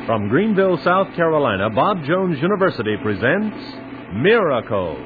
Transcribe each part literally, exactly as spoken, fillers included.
From Greenville, South Carolina, Bob Jones University presents Miracles.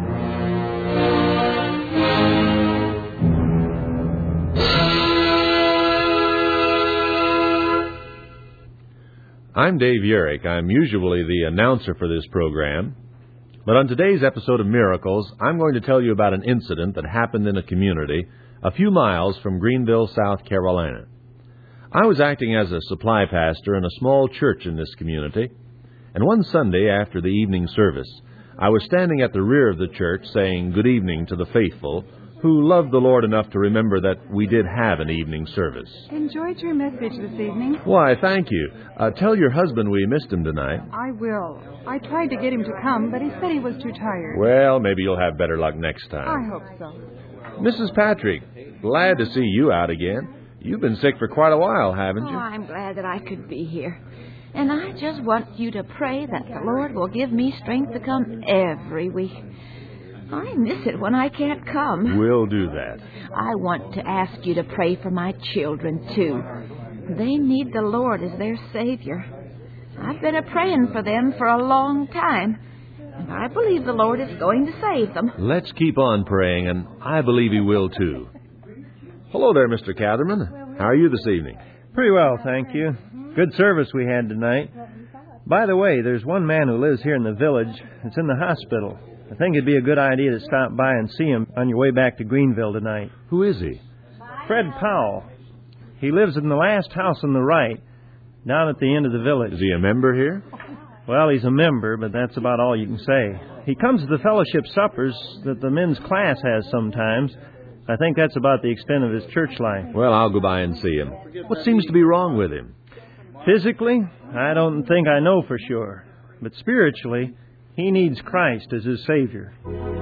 I'm Dave Yerrick. I'm usually the announcer for this program. But on today's episode of Miracles, I'm going to tell you about an incident that happened in a community a few miles from Greenville, South Carolina. I was acting as a supply pastor in a small church in this community, and one Sunday after the evening service, I was standing at the rear of the church saying good evening to the faithful who loved the Lord enough to remember that we did have an evening service. Enjoyed your message this evening. Why, thank you. Uh, tell your husband we missed him tonight. I will. I tried to get him to come, but he said he was too tired. Well, maybe you'll have better luck next time. I hope so. Missus Patrick, glad to see you out again. You've been sick for quite a while, haven't you? Oh, I'm glad that I could be here. And I just want you to pray that the Lord will give me strength to come every week. I miss it when I can't come. We'll do that. I want to ask you to pray for my children, too. They need the Lord as their Savior. I've been a-praying for them for a long time, and I believe the Lord is going to save them. Let's keep on praying, and I believe He will, too. Hello there, Mister Catherman. How are you this evening? Pretty well, thank you. Good service we had tonight. By the way, there's one man who lives here in the village that's in the hospital. I think it'd be a good idea to stop by and see him on your way back to Greenville tonight. Who is he? Fred Powell. He lives in the last house on the right, down at the end of the village. Is he a member here? Well, he's a member, but that's about all you can say. He comes to the fellowship suppers that the men's class has sometimes. I think that's about the extent of his church life. Well, I'll go by and see him. What seems to be wrong with him? Physically, I don't think I know for sure. But spiritually, he needs Christ as his Savior.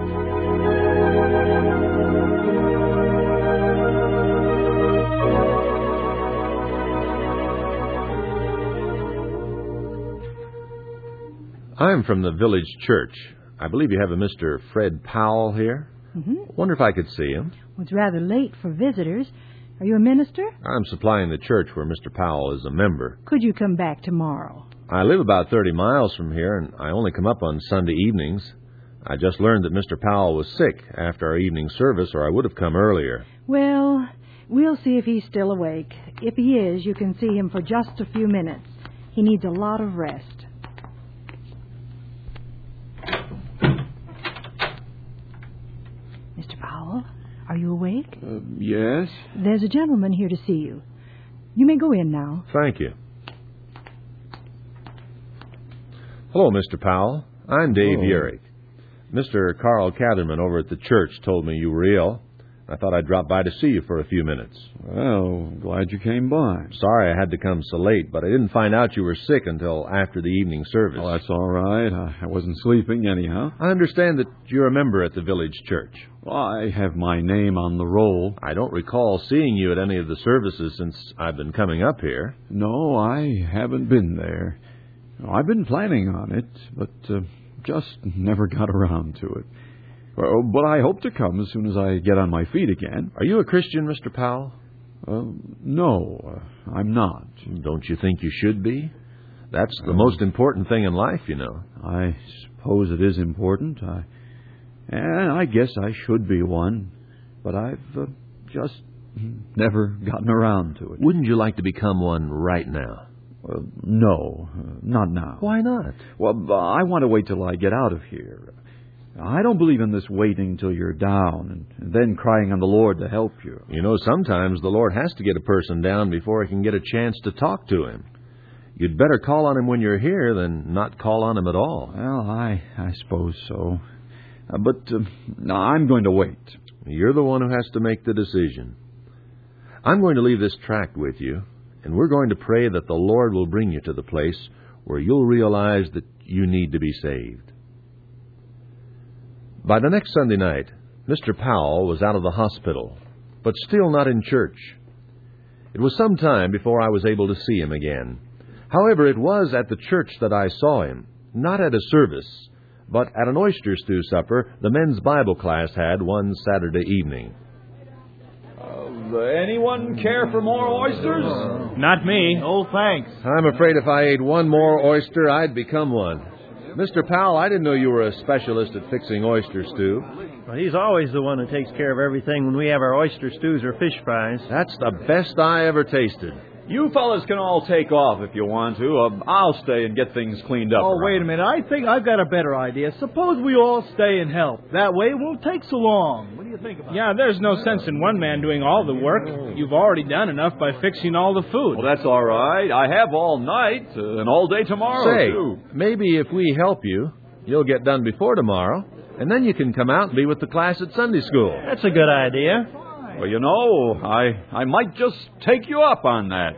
I'm from the village church. I believe you have a Mister Fred Powell here. Mm-hmm. Wonder if I could see him. Well, it's rather late for visitors. Are you a minister? I'm supplying the church where Mister Powell is a member. Could you come back tomorrow? I live about thirty miles from here, and I only come up on Sunday evenings. I just learned that Mister Powell was sick after our evening service, or I would have come earlier. Well, we'll see if he's still awake. If he is, you can see him for just a few minutes. He needs a lot of rest. Mister Powell, are you awake? Uh, yes? There's a gentleman here to see you. You may go in now. Thank you. Hello, Mister Powell. I'm Dave Oh. Yerrick. Mister Carl Catherman over at the church told me you were ill. I thought I'd drop by to see you for a few minutes. Well, glad you came by. Sorry I had to come so late, but I didn't find out you were sick until after the evening service. Oh, that's all right. I, I wasn't sleeping anyhow. I understand that you're a member at the village church. Well, I have my name on the roll. I don't recall seeing you at any of the services since I've been coming up here. No, I haven't been there. I've been planning on it, but uh, just never got around to it. Well, but I hope to come as soon as I get on my feet again. Are you a Christian, Mister Powell? Uh, no, uh, I'm not. Don't you think you should be? That's the most important thing in life, you know. I suppose it is important. I, and I guess I should be one, but I've uh, just never gotten around to it. Wouldn't you like to become one right now? Uh, no, uh, not now. Why not? Well, I want to wait till I get out of here. I don't believe in this waiting till you're down and, and then crying on the Lord to help you. You know, sometimes the Lord has to get a person down before he can get a chance to talk to him. You'd better call on him when you're here than not call on him at all. Well, I, I suppose so. Uh, but uh, no, I'm going to wait. You're the one who has to make the decision. I'm going to leave this tract with you, and we're going to pray that the Lord will bring you to the place where you'll realize that you need to be saved. By the next Sunday night, Mister Powell was out of the hospital, but still not in church. It was some time before I was able to see him again. However, it was at the church that I saw him, not at a service, but at an oyster stew supper the men's Bible class had one Saturday evening. Uh, anyone care for more oysters? Not me. Oh, thanks. I'm afraid if I ate one more oyster, I'd become one. Mister Powell, I didn't know you were a specialist at fixing oyster stew. Well, he's always the one who takes care of everything when we have our oyster stews or fish fries. That's the best I ever tasted. You fellas can all take off if you want to. Uh, I'll stay and get things cleaned up. Oh, around. wait a minute. I think I've got a better idea. Suppose we all stay and help. That way it won't take so long. What do you think about Yeah, there's no sense in one man doing all the work. You've already done enough by fixing all the food. Well, that's all right. I have all night uh, and all day tomorrow, Say, too. maybe if we help you, you'll get done before tomorrow, and then you can come out and be with the class at Sunday school. That's a good idea. Well, you know, I, I might just take you up on that.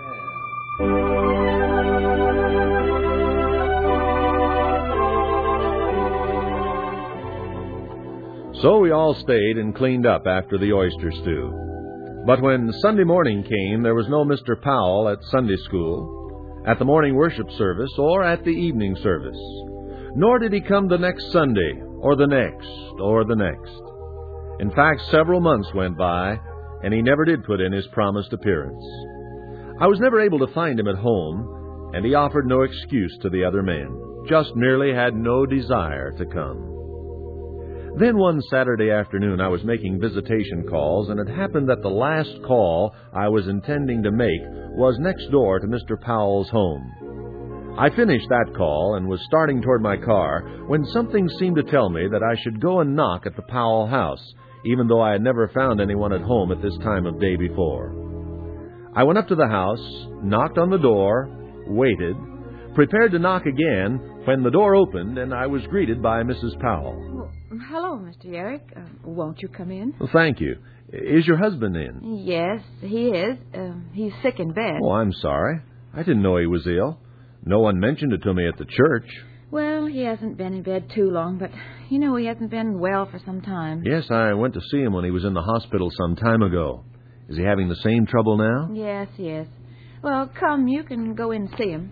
So we all stayed and cleaned up after the oyster stew. But when Sunday morning came, there was no Mister Powell at Sunday school, at the morning worship service, or at the evening service. Nor did he come the next Sunday, or the next, or the next. In fact, several months went by, and he never did put in his promised appearance. I was never able to find him at home, and he offered no excuse to the other men, just merely had no desire to come. Then one Saturday afternoon I was making visitation calls, and it happened that the last call I was intending to make was next door to Mister Powell's home. I finished that call and was starting toward my car when something seemed to tell me that I should go and knock at the Powell house, even though I had never found anyone at home at this time of day before. I went up to the house, knocked on the door, waited, prepared to knock again, when the door opened and I was greeted by Missus Powell. Well, hello, Mister Yerrick. Uh, won't you come in? Well, thank you. Is your husband in? Yes, he is. Uh, he's sick in bed. Oh, I'm sorry. I didn't know he was ill. No one mentioned it to me at the church. Well, he hasn't been in bed too long, but, you know, he hasn't been well for some time. Yes, I went to see him when he was in the hospital some time ago. Is he having the same trouble now? Yes, yes. Well, come, you can go in and see him.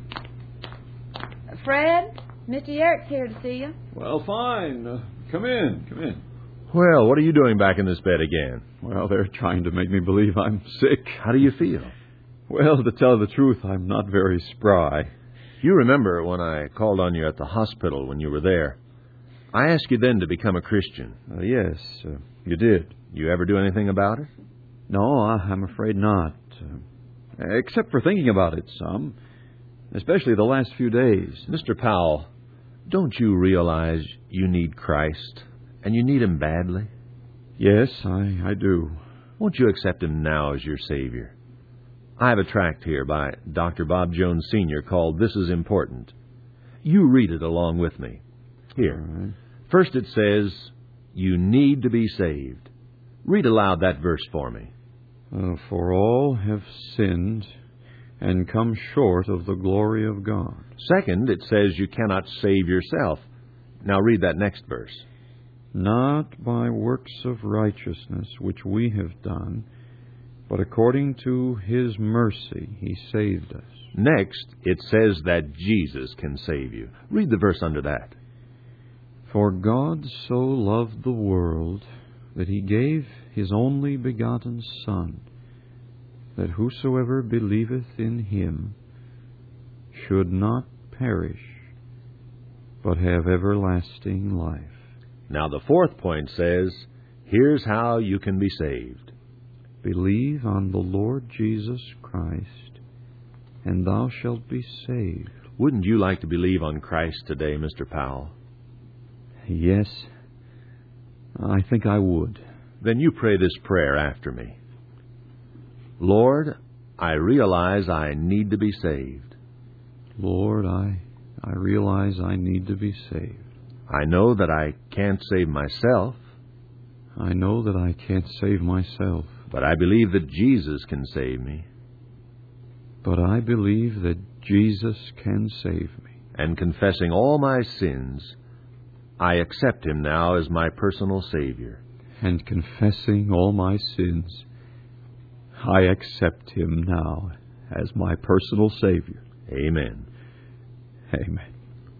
Fred, Mister Yerrick's here to see you. Well, fine. Uh, come in, come in. Well, what are you doing back in this bed again? Well, they're trying to make me believe I'm sick. How do you feel? Well, to tell the truth, I'm not very spry. You remember when I called on you at the hospital when you were there. I asked you then to become a Christian. Uh, yes, uh, you did. You ever do anything about it? No, I, I'm afraid not. Uh, except for thinking about it some, especially the last few days. Mister Powell, don't you realize you need Christ, and you need Him badly? Yes, I, I do. Won't you accept Him now as your Savior? I have a tract here by Doctor Bob Jones, Senior called This is Important. You read it along with me. Here. Right. First it says, you need to be saved. Read aloud that verse for me. Uh, for all have sinned and come short of the glory of God. Second, it says you cannot save yourself. Now read that next verse. Not by works of righteousness which we have done, but according to His mercy He saved us. Next, it says that Jesus can save you. Read the verse under that. For God so loved the world that He gave His only begotten Son, that whosoever believeth in Him should not perish, but have everlasting life. Now the fourth point says, here's how you can be saved. Believe on the Lord Jesus Christ, and thou shalt be saved. Wouldn't you like to believe on Christ today, Mister Powell? Yes, I think I would. Then you pray this prayer after me. Lord, I realize I need to be saved. Lord, I, I realize I need to be saved. I know that I can't save myself. I know that I can't save myself. But I believe that Jesus can save me. But I believe that Jesus can save me. And confessing all my sins, I accept Him now as my personal Savior. And confessing all my sins, I accept Him now as my personal Savior. Amen. Amen.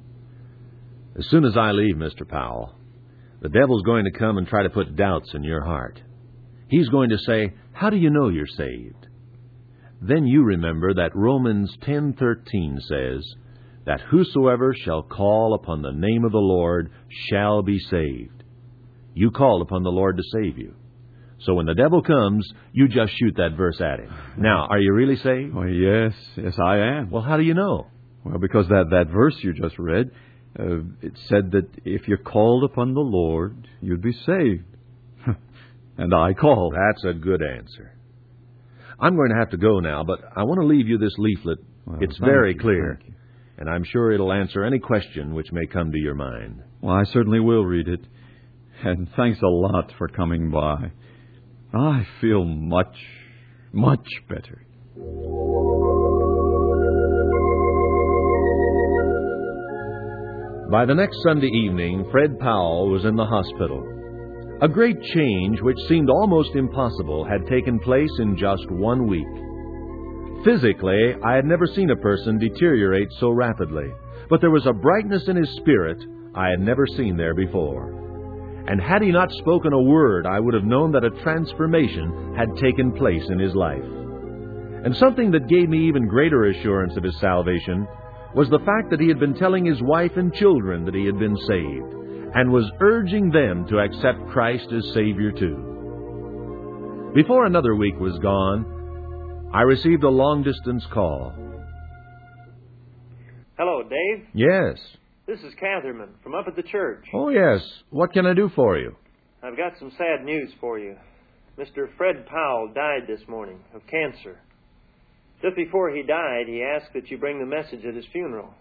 As soon as I leave, Mister Powell, the devil's going to come and try to put doubts in your heart. He's going to say, "How do you know you're saved?" Then you remember that Romans ten thirteen says that whosoever shall call upon the name of the Lord shall be saved. You called upon the Lord to save you. So when the devil comes, you just shoot that verse at him. Now, are you really saved? Oh, yes, yes, I am. Well, how do you know? Well, because that, that verse you just read, uh, it said that if you're called upon the Lord, you'd be saved. And I called. That's a good answer. I'm going to have to go now, but I want to leave you this leaflet. Well, it's thank very you, clear, thank you. and I'm sure it'll answer any question which may come to your mind. Well, I certainly will read it. And thanks a lot for coming by. I feel much, much better. By the next Sunday evening, Fred Powell was in the hospital. A great change, which seemed almost impossible, had taken place in just one week. Physically, I had never seen a person deteriorate so rapidly, but there was a brightness in his spirit I had never seen there before. And had he not spoken a word, I would have known that a transformation had taken place in his life. And something that gave me even greater assurance of his salvation was the fact that he had been telling his wife and children that he had been saved, and was urging them to accept Christ as Savior too. Before another week was gone, I received a long-distance call. Hello, Dave. Yes. This is Catherman from up at the church. Oh, yes. What can I do for you? I've got some sad news for you. Mister Fred Powell died this morning of cancer. Just before he died, he asked that you bring the message at his funeral.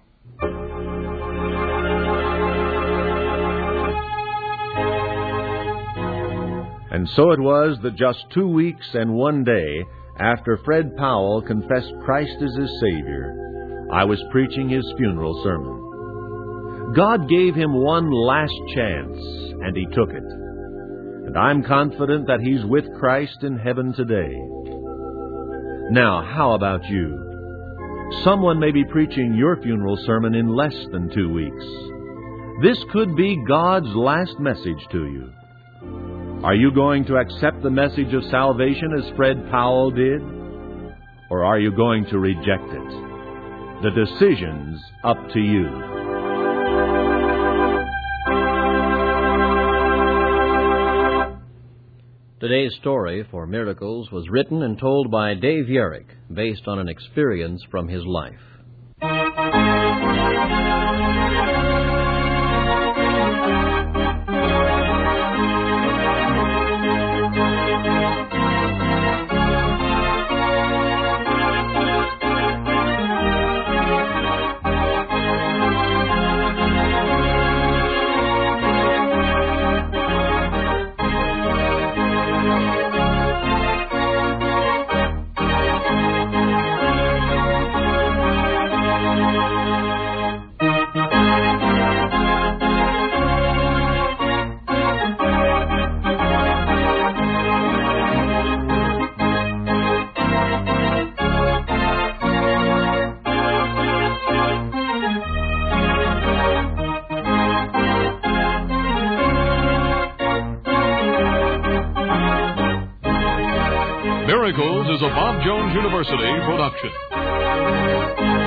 And so it was that just two weeks and one day after Fred Powell confessed Christ as his Savior, I was preaching his funeral sermon. God gave him one last chance, and he took it. And I'm confident that he's with Christ in heaven today. Now, how about you? Someone may be preaching your funeral sermon in less than two weeks. This could be God's last message to you. Are you going to accept the message of salvation as Fred Powell did? Or are you going to reject it? The decision's up to you. Today's story for Miracles was written and told by Dave Yerrick, based on an experience from his life. Miracles is a Bob Jones University production.